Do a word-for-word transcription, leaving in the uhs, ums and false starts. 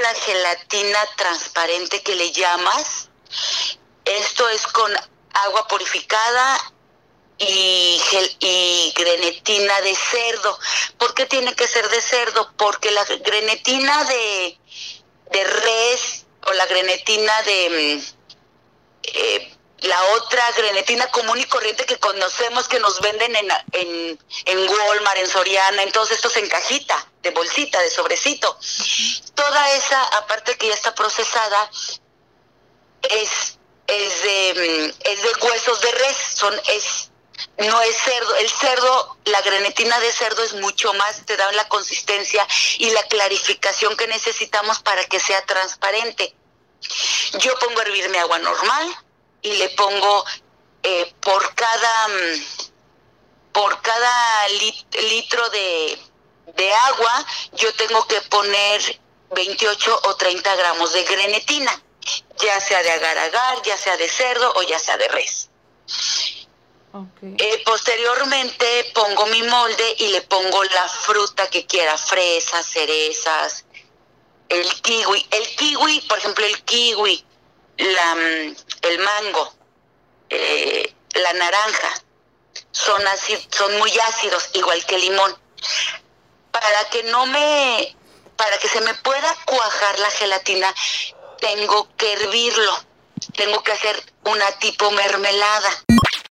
la gelatina transparente que le llamas. Esto es con agua purificada y, gel, y grenetina de cerdo. ¿Por qué tiene que ser de cerdo? Porque la grenetina de, de res o la grenetina de... Eh, la otra grenetina común y corriente que conocemos, que nos venden en, en, en Walmart, en Soriana, en todos estos en cajita, de bolsita, de sobrecito. Toda esa, aparte que ya está procesada, es, es, de, es de huesos de res, son, es, no es cerdo. El cerdo, la grenetina de cerdo es mucho más, te da la consistencia y la clarificación que necesitamos para que sea transparente. Yo pongo a hervir mi agua normal y le pongo eh, por cada por cada lit, litro de, de agua, yo tengo que poner veintiocho o treinta gramos de grenetina, ya sea de agar-agar, ya sea de cerdo o ya sea de res. Okay. Eh, posteriormente pongo mi molde y le pongo la fruta que quiera, fresas, cerezas, el kiwi. El kiwi, por ejemplo, el kiwi, la, el mango, eh, la naranja, son así, son muy ácidos, igual que el limón. Para que no me, para que se me pueda cuajar la gelatina, tengo que hervirlo, tengo que hacer una tipo mermelada.